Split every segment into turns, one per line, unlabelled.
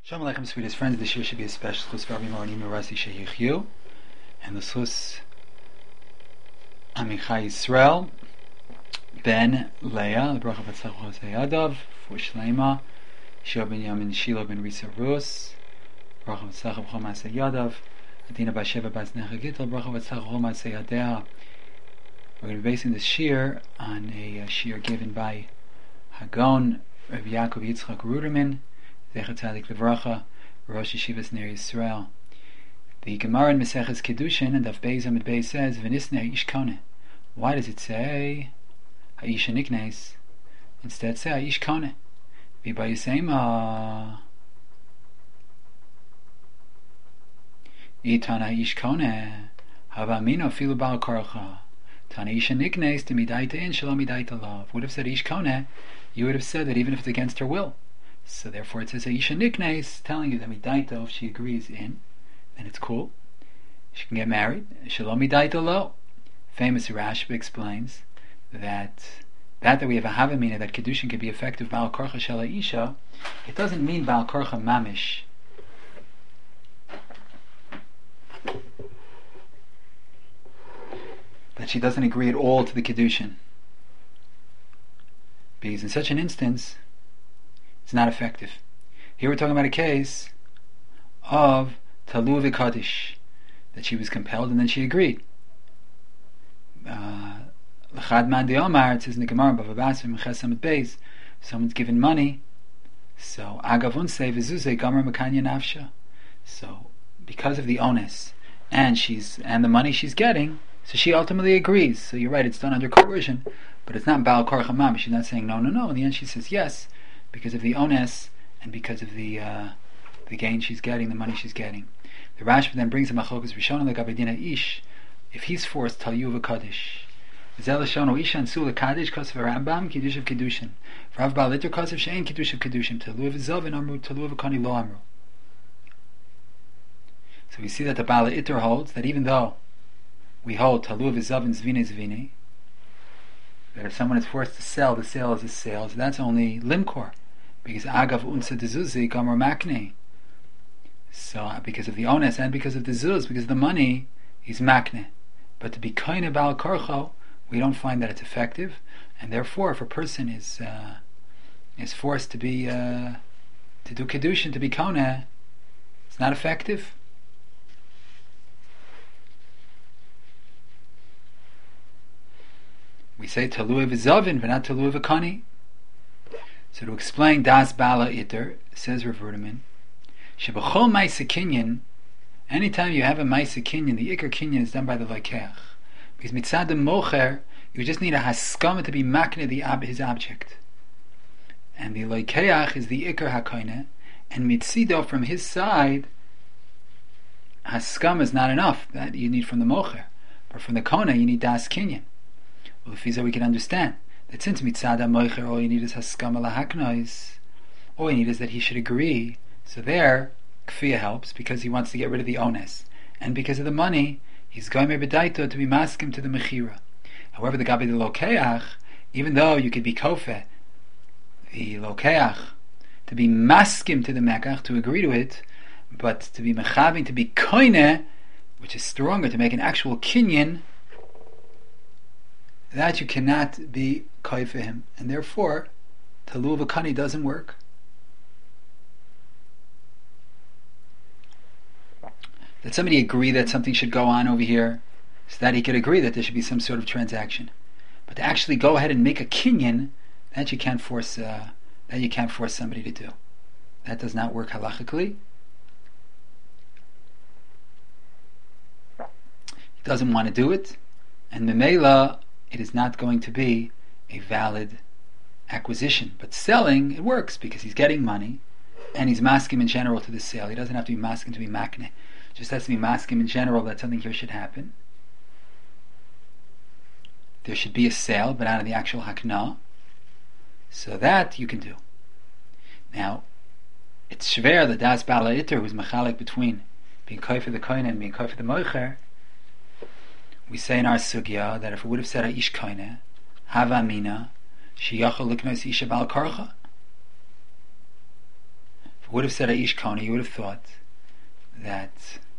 Shalom Aleichem, sweetest friends. This year should be a special chus for Rabbi Moroni Merasi Sheyichyu, and the chus Amichai Yisrael ben Leah, the bracha Batzach Chosei Yadav for Shleima, Shio ben Yamin Shilo ben Risa Rus, bracha Batzach Chol Masei Yadav, Adina Basheva Bas Necha Gittel, bracha Batzach Chol Masei Yadea. We're going to be basing this shir on a shir given by Hagon Rabbi Yaakov Yitzchak Ruderman, Zecher Tzadik Levracha, Rosh Yeshivas Ner Yisrael. The Gemara in Maseches Kedushin and Daf Beis Amud Beis says, "V'nisne ha'ish kone." Why does it say ha'ish niknes? Instead, say ha'ish kone. V'bayisema itan ha'ish kone hava mino filu bal korcha tan ha'ish niknes to midaita in shalom midaita lav. Would have said ha'ish kone. You would have said that even if it's against her will. So therefore it says Aisha Niknes, telling you that Midaita, if she agrees in, then it's cool. She can get married. Shalom Midaita lo. Famous Rashba explains that we have a Havamina, that Kedushin can be effective Baal Korcha Shel Aisha. It doesn't mean Baal Korcha Mamish. That she doesn't agree at all to the Kedushin. Because in such an instance, it's not effective. Here we're talking about a case of Talu v'Kadish, that she was compelled and then she agreed. L'chad man de'omar, it says in the Gemara, Bava Basra, Meches Amud Beis, someone's given money, so Agavun say v'zuzei Gomer Mekanya Nafsha. So because of the onus and the money she's getting, so she ultimately agrees. So you're right, it's done under coercion, but it's not Baal Korcha Mamish. She's not saying no. In the end she says yes, because of the onus and because of the gain she's getting, the money she's getting. The Rashba then brings a machlokas Rishon legabedina ish, if he's forced talu v'kadish. Zel shono isha and sul kaddish kosev Rambam kiddush of kiddushin. Rav Baal Iter kosev she'ein kiddush of kiddushin talu v'zav and amru talu v'kani lo amru. So we see that the Baal Iter holds that even though we hold talu v'zav and zvine, that if someone is forced to sell, the sale is a sale, so that's only limkor. Because agav unsa dezuzi gamar makne. So because of the onus and because of the zuz, because of the money, he's makne. But to be koine bal korcho, we don't find that it's effective, and therefore, if a person is forced to be to do kedushin, to be koine, it's not effective. We say talui v'zavin, but not talui v'kani. So to explain das bala iter, says Rav Ruderman, shebachol ma'aseh kinyan, anytime you have a ma'aseh kinyan, the ikar kinyan is done by the lokeach. Because mitzad the mocher, you just need a haskama to be makne his object, and the lokeach is the ikar hakoine, and mitzido from his side, haskama is not enough. That you need from the mocher, but from the kona you need das kinyan. Well, if we can understand that since mitzad mocher, all you need is haskama lahaknois, all you need is that he should agree. So there, kfiyah helps because he wants to get rid of the onus, and because of the money, he's going bedaito to be maskim to the mechira. However, the gabi the lokeach, even though you could be kofe the lokeach to be maskim to the mekach, to agree to it, but to be mechaving to be koine, which is stronger, to make an actual kinyan, that you cannot be kai for him, and therefore talu v'kani doesn't work. That somebody agree that something should go on over here, so that he could agree that there should be some sort of transaction, but to actually go ahead and make a kinyan, that you can't force somebody to do. That does not work halachically. He doesn't want to do it, and memela, it is not going to be a valid acquisition. But selling, it works because he's getting money and he's masking in general to the sale. He doesn't have to be masking to be makne. Just has to be masking in general that something here should happen. There should be a sale, but out of the actual hakna. So that you can do. Now, it's shver the das bala iter, who's mechalik between being koi for the koine and being koi for the moicher. We say in our sugya that if it would have said ish koine, hava mina, sheyachol liknos isha bal karcha, If it would have said Aish Kona, you would have thought that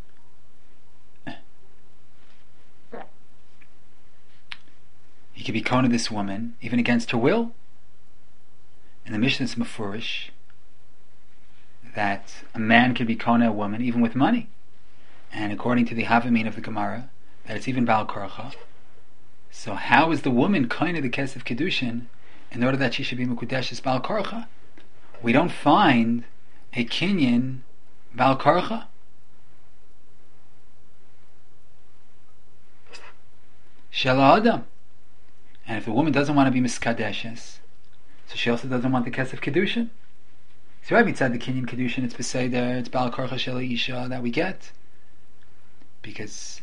he could be Kona this woman even against her will. In the Mishnah, it's Mefurish that a man can be Kona a woman even with money. And according to the Havamin of the Gemara, that it's even Baal Korcha. So how is the woman Kona the Kesef Kedushin in order that she should be Mekudeshes Baal Korcha? We don't find a Kinyan Baal Korcha. Shela Adam. And if the woman doesn't want to be Miskadeshes, so she also doesn't want the Kesef Kedushin. So right beside the Kinyan Kedushin, it's Beseder, it's Baal Korcha Shela Isha that we get. Because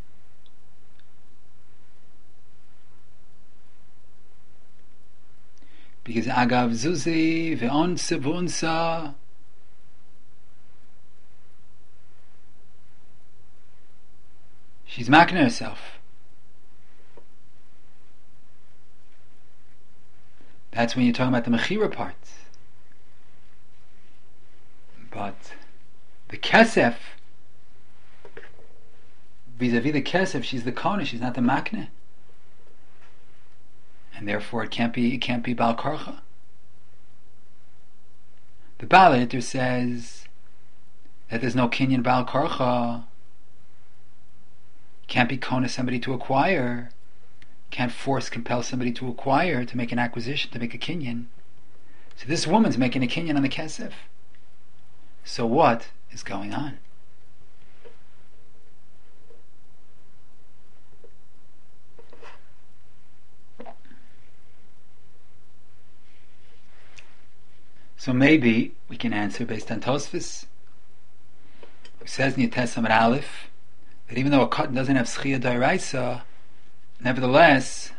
Agav Zuzi ve'onsa v'unsa, she's makna herself. That's when you're talking about the mechira part. But the kesef, vis-a-vis the kesef, she's the kona, she's not the makna, and therefore it can't be Baal Korcha. The Baal Hitter says that there's no kinyan Baal Korcha. Can't be kona somebody to acquire. Can't compel somebody to acquire, to make an acquisition, to make a kinyan. So this woman's making a kinyan on the kesef. So what is going on? So maybe we can answer based on Tosfos, who says in Yates Amar Aleph that even though a cotton doesn't have Schia D'Oraisa, nevertheless,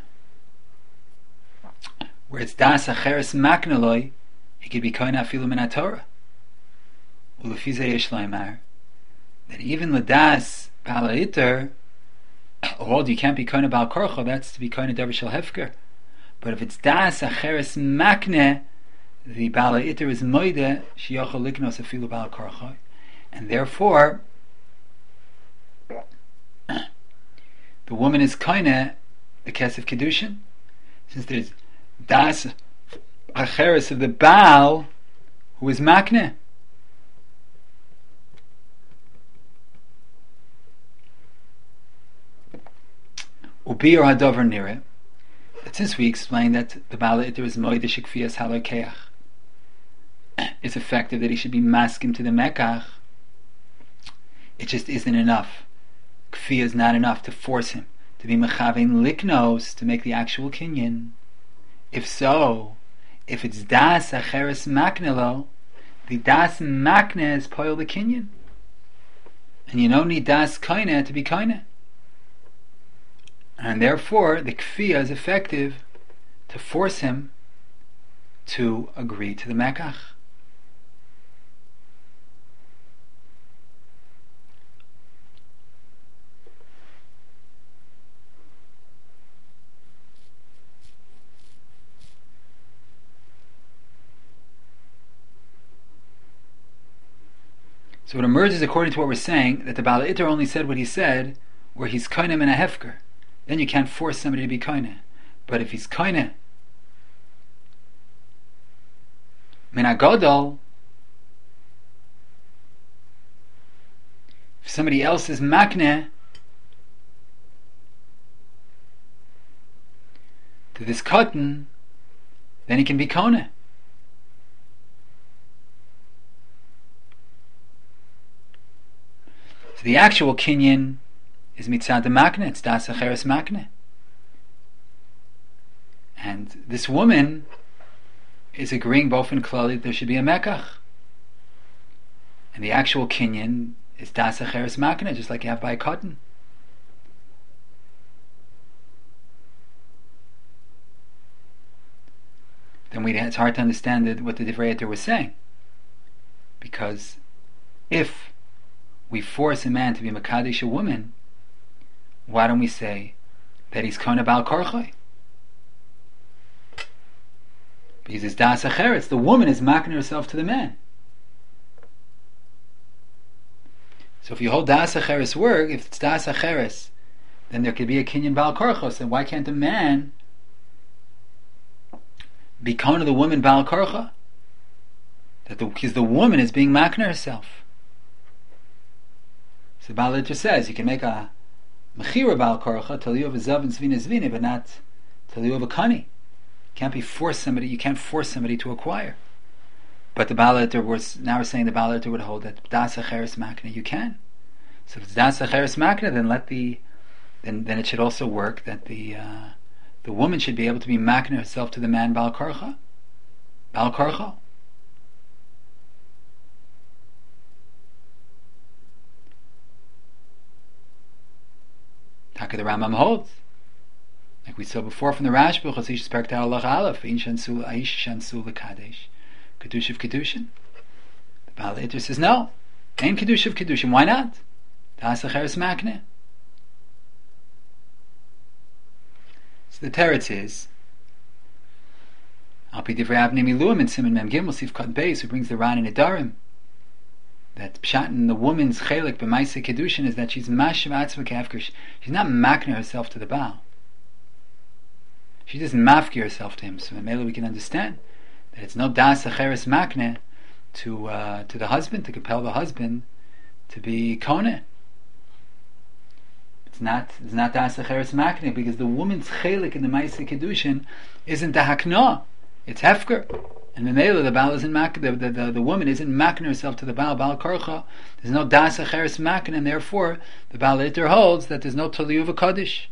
where it's Das Acheres Maknaloi, he could be Koina Afilu Min HaTorah. Ulefize Yesh Laimar, that even the Das Baal Hitter, although you can't be Koina Baal Korcha, that's to be Koina Davar Shel Hefker. But if it's Das Acheres Makne, the Baal Hitter is Moide Shiyochel Liknos Afilu Baal Korcha, and therefore the woman is Koina the Kesef Kedushin, since there's Das Acheres of the Baal who is Makne. Ubi or Hadover Nire, that since we explained that the Baal Hitter is Moide Shekfiyas Halokeach, it's effective that he should be maskim to the Mekach, it just isn't enough. Kfiyah is not enough to force him to be mechavein liknos, to make the actual kinyan. If so, if it's das acheres maknelo, the das makne is poil the kinyan, and you don't need das kaina to be kaina, and therefore the kfiyah is effective to force him to agree to the mekach. So it emerges, according to what we're saying, that the Baal Hitter only said what he said where he's koine min a hefker. Then you can't force somebody to be koine. But if he's koine min a godol, if somebody else is makne to this cotton, then he can be koine. So the actual kinyan is mitzad makne, it's das acheres makne. And this woman is agreeing both in klali that there should be a mekach. And the actual kinyan is das acheres makne, just like you have by a cotton. Then it's hard to understand what the Divrei Eter was saying. Because if we force a man to be Makadesh a woman, why don't we say that he's Kona Baal Korchai? Because it's Das Acheretz, the woman is making herself to the man. So if you hold Das Acheres work, if it's Das Acheres, then there could be a Kinyan Baal Korchos. And why can't a man be Kona the woman Baal Korcha? Because the woman is being makna herself. So Baal Iter says you can make a Mechira Baal Korcha till you have a Zav and Zvina Zvina, but not till you have a Kani. You can't force somebody to acquire. But the Baal Iter, we're saying the Baal Iter would hold that Das Acheres Makna you can. So if it's Das Acheres Makna, then it should also work that the woman should be able to be makna herself to the man Baal Korcha. Baal Korcha. Taka the Rambam holds, like we saw before from the Rashba, Chasish Perkta Allah Aleph, Ein Shansul Aish Shansul Kadesh, Kedush of Kedushin. The Baal Iter says no, ain't Kedush of Kedushin. Why not? Das Acheres Makne. So the teretz is Al Pi Divrei Avnei Miluim in Siman Mem Gimel Sif Katan Beis, who brings the Ran in Nedarim, that Pshat in the woman's chelik b'maaseh kedushin is that she's mashiv atzva kefker. She's not makna herself to the Baal. She doesn't mafki herself to him. So in Mela we can understand that it's no das acheres makne to the husband, to compel the husband to be koneh. It's not das acheres makne because the woman's chelik in the maaseh kedushin isn't the hakna. It's hefker. And the Mela, the Baal isn't the woman isn't makna herself to the Baal Korcha. There's no das acheres makna, and therefore the Baal Iter holds that there's no Taliyu v'Kodesh.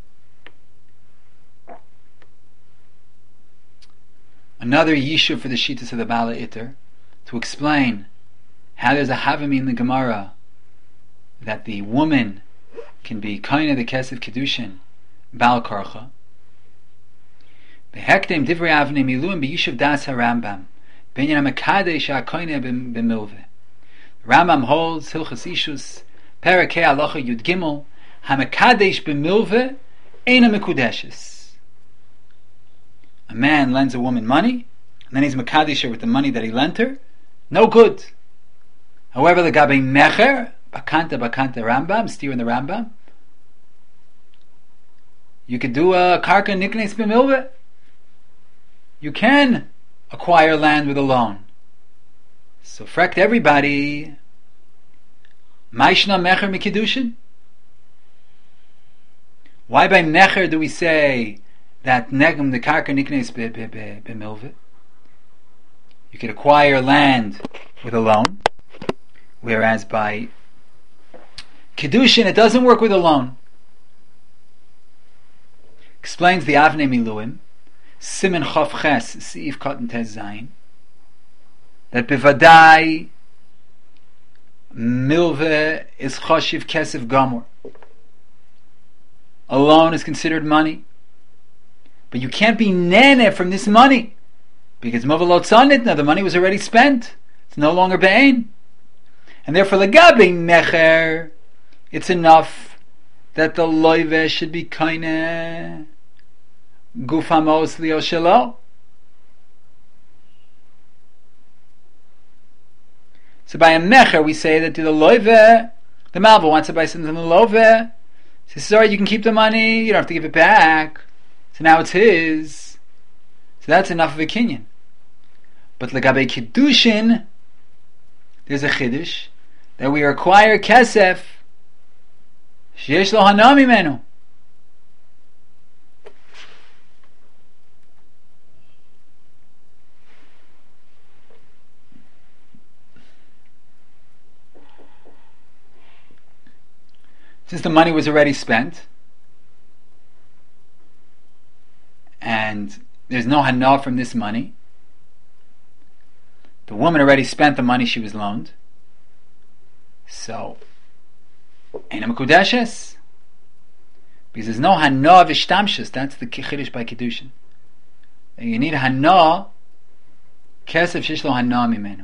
Another yishuv for the shittas of the Baal Iter to explain how there's a havami in the Gemara that the woman can be kaina the kesef kedushin Baal Korcha. Behektem divrei avnei miluim b'yishuv das harambam binyan hamakadesh ha'koine b'milve. Rambam holds Hilchas Ishus Perakei Halacha Yud Gimel hamakadesh b'milve eina mekudeshes. A man lends a woman money, and then he's makadesh her with the money that he lent her. No good. However, the gabe mecher bakanta Rambam, steer in the Rambam, you could do a karka niknes b'milve. You can acquire land with a loan. So frekt everybody. Maishna mecher mikidushin. Why by mecher do we say that negam the karka niknes b'milve? You could acquire land with a loan, whereas by kedushin it doesn't work with a loan. Explains the Avnei Miluim. Simen Chof Ches Seif Katan Tez Zayin, that bevadai milve is choshiv kesef gomor. A loan is considered money, but you can't be nene from this money because movalot sanit. Now the money was already spent; it's no longer be'ein, and therefore legabe mecher, it's enough that the loive should be kaineh. Gufamos lio shelo. So by a mecher we say that to the loive, the malva wants to buy something from the loive. Says, sorry, you can keep the money, you don't have to give it back. So now it's his. So that's enough of a kinyan. But legabe kiddushin, there's a chiddush that we acquire kesef sheyesh lo hana mimenu. Since the money was already spent, and there's no hana from this money, the woman already spent the money she was loaned, so ain't a mekudeshes, because there's no hana v'shtamshus. That's the chiddush by kiddushin. You need hana kesef shishlo hana mimenu.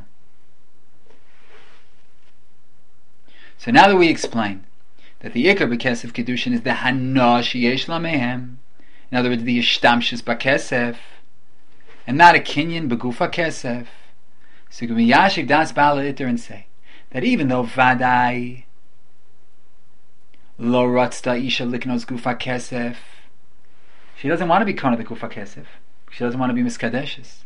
So now that we explained that the ikar b'kesef kedushin is the hana sheyesh la mehem, in other words, the yishtamshus b'kesef, and not a kinyan b'gufa kesef. So you can be yashiv das Baal Iter and say that even though vadai Lo ratzta isha liknos gufa kesef. She doesn't want to be kona the gufa kesef. She doesn't want to be miskadeshes.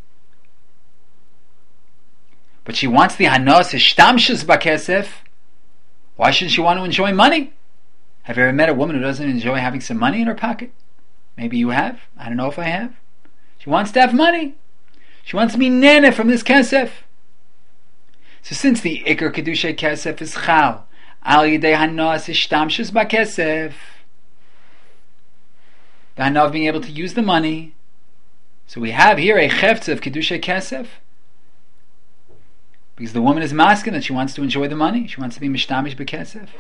But she wants the hanos ishtamshus bakesef. Why shouldn't she want to enjoy money? Have you ever met a woman who doesn't enjoy having some money in her pocket? Maybe you have. I don't know if I have. She wants to have money. She wants to be nene from this kesef. So since the ikar kedushay kesef is chal, al yidei hanos ishtamshus bakesef, the hana of being able to use the money. So we have here a chefta of kedushay kesef, because the woman is masking that she wants to enjoy the money. She wants to be mishtamish bekesef.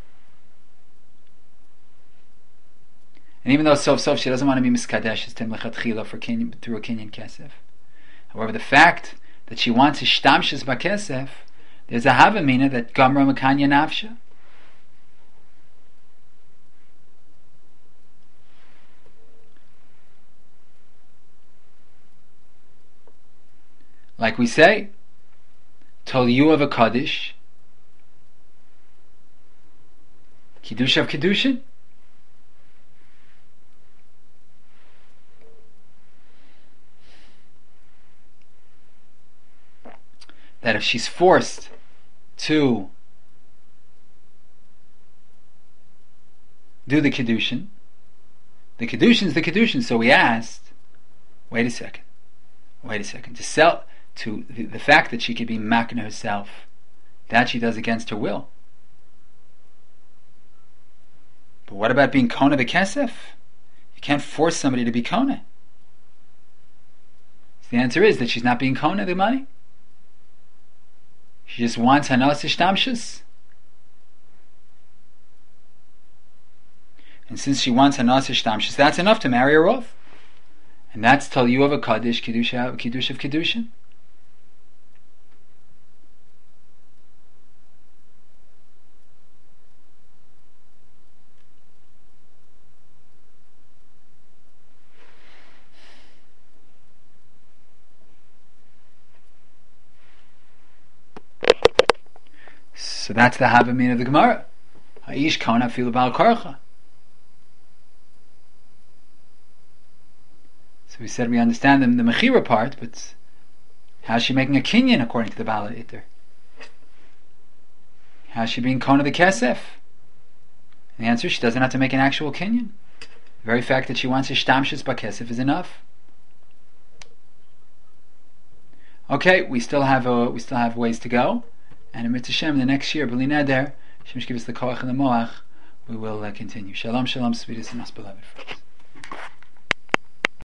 And even though sof she doesn't want to be miskadesh tim lechatchila through a kinyan kesef. However, the fact that she wants ishtamshus bakesef, there's a havamina that gamra makanya nafsha. Like we say, tol you of a kaddish, kiddush of kiddushin. That if she's forced to do the kiddushin is the kiddushin. So we asked, wait a second, to sell to the fact that she could be makna herself, that she does against her will. But what about being kona the kesef? You can't force somebody to be kona. So the answer is that she's not being kona the money. She just wants hanas ishtamshus. And since she wants hanas ishtamshus, that's enough to marry her off. And that's tal you of a kaddish, kiddush of kiddushin. So that's the havamin of the Gemara. Haish kona filu bal karcha. So we said we understand the mechira part, but how's she making a kinyan according to the Bala Iter? How's she being kona the kesef? And the answer is she doesn't have to make an actual kinyan. The very fact that she wants a shtamshus bakesef is enough. Okay, we still have ways to go. And in Mitzvah Shem, the next year, B'li Neder, Hashem should give us the koach and the moach, we will continue. Shalom, shalom, sweetest and most beloved friends.